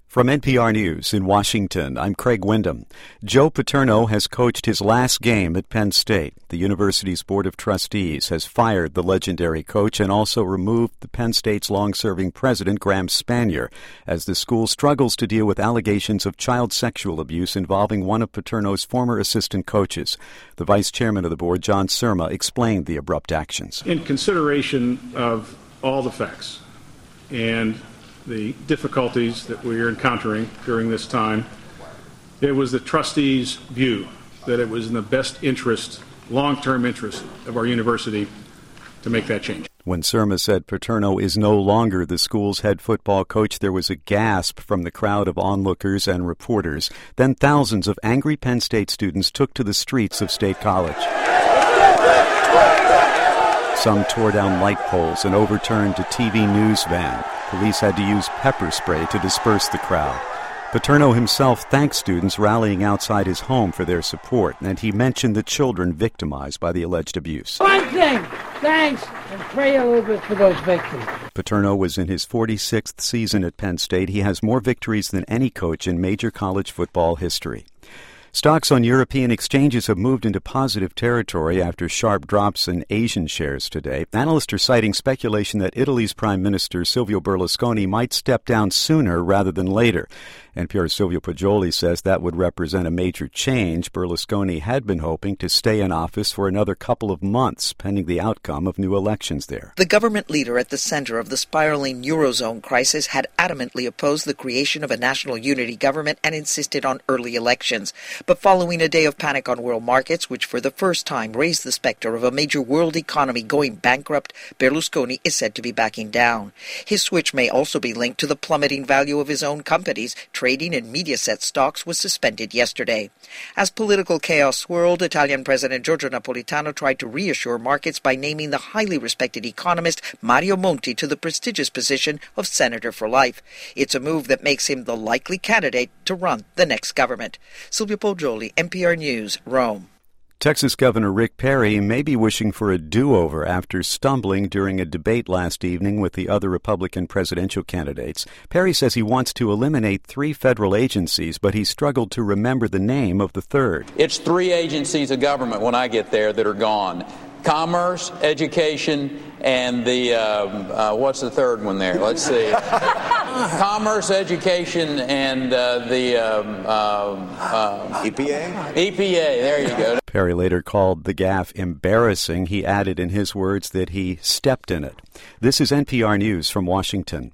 From NPR News in Washington, I'm Craig Windham. Joe Paterno has coached his last game at Penn State. The university's Board of Trustees has fired the legendary coach and also removed the Penn State's long-serving president, Graham Spanier, as the school struggles to deal with allegations of child sexual abuse involving one of Paterno's former assistant coaches. The vice chairman of the board, John Surma, explained the abrupt actions. In consideration of all the facts and the difficulties that we are encountering during this time, it was the trustees' view that it was in the best interest, long-term interest of our university to make that change. When Surma said Paterno is no longer the school's head football coach, there was a gasp from the crowd of onlookers and reporters. Then thousands of angry Penn State students took to the streets of State College. Some tore down light poles and overturned a TV news van. Police had to use pepper spray to disperse the crowd. Paterno himself thanked students rallying outside his home for their support, and he mentioned the children victimized by the alleged abuse. One thing, thanks, and pray a little bit for those victims. Paterno was in his 46th season at Penn State. He has more victories than any coach in major college football history. Stocks on European exchanges have moved into positive territory after sharp drops in Asian shares today. Analysts are citing speculation that Italy's Prime Minister Silvio Berlusconi might step down sooner rather than later. NPR's Silvio Poggioli says that would represent a major change. Berlusconi had been hoping to stay in office for another couple of months, pending the outcome of new elections there. The government leader at the center of the spiraling Eurozone crisis had adamantly opposed the creation of a national unity government and insisted on early elections. But following a day of panic on world markets, which for the first time raised the specter of a major world economy going bankrupt, Berlusconi is said to be backing down. His switch may also be linked to the plummeting value of his own companies. Trading in Mediaset stocks was suspended yesterday. As political chaos swirled, Italian President Giorgio Napolitano tried to reassure markets by naming the highly respected economist Mario Monti to the prestigious position of Senator for Life. It's a move that makes him the likely candidate to run the next government. Silvio Poggioli, NPR News, Rome. Texas Governor Rick Perry may be wishing for a do-over after stumbling during a debate last evening with the other Republican presidential candidates. Perry says he wants to eliminate 3 federal agencies, but he struggled to remember the name of the third. It's 3 agencies of government when I get there that are gone. Commerce, education, and the, what's the third one there? Let's see. Commerce, education, and EPA? EPA, there you go. Perry later called the gaffe embarrassing. He added in his words that he stepped in it. This is NPR News from Washington.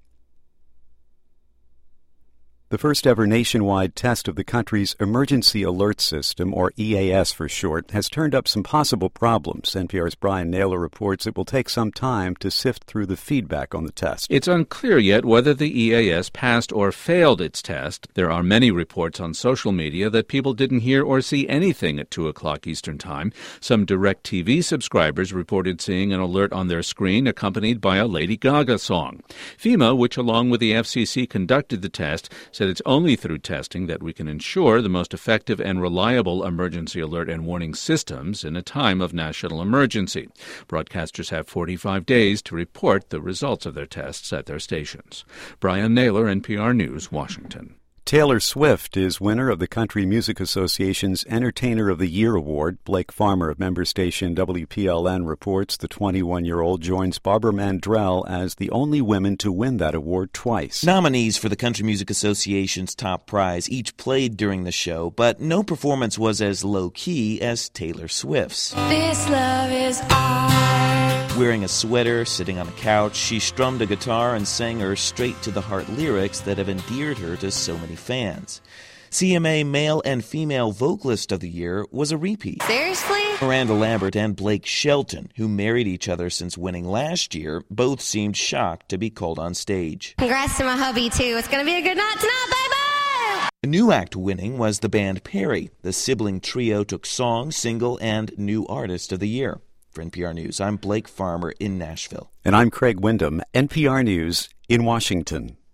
The first ever nationwide test of the country's Emergency Alert System, or EAS for short, has turned up some possible problems. NPR's Brian Naylor reports it will take some time to sift through the feedback on the test. It's unclear yet whether the EAS passed or failed its test. There are many reports on social media that people didn't hear or see anything at 2 o'clock Eastern Time. Some DirecTV subscribers reported seeing an alert on their screen accompanied by a Lady Gaga song. FEMA, which along with the FCC conducted the test, said it's only through testing that we can ensure the most effective and reliable emergency alert and warning systems in a time of national emergency. Broadcasters have 45 days to report the results of their tests at their stations. Brian Naylor, NPR News, Washington. Taylor Swift is winner of the Country Music Association's Entertainer of the Year Award. Blake Farmer of member station WPLN reports the 21-year-old joins Barbara Mandrell as the only women to win that award twice. Nominees for the Country Music Association's top prize each played during the show, but no performance was as low-key as Taylor Swift's. This love is ours. Wearing a sweater, sitting on a couch, she strummed a guitar and sang her straight-to-the-heart lyrics that have endeared her to so many fans. CMA Male and Female Vocalist of the Year was a repeat. Seriously? Miranda Lambert and Blake Shelton, who married each other since winning last year, both seemed shocked to be called on stage. Congrats to my hubby, too. It's going to be a good night tonight, baby! A new act winning was the band Perry. The sibling trio took Song, Single, and New Artist of the Year. For NPR News, I'm Blake Farmer in Nashville. And I'm Craig Windham, NPR News in Washington.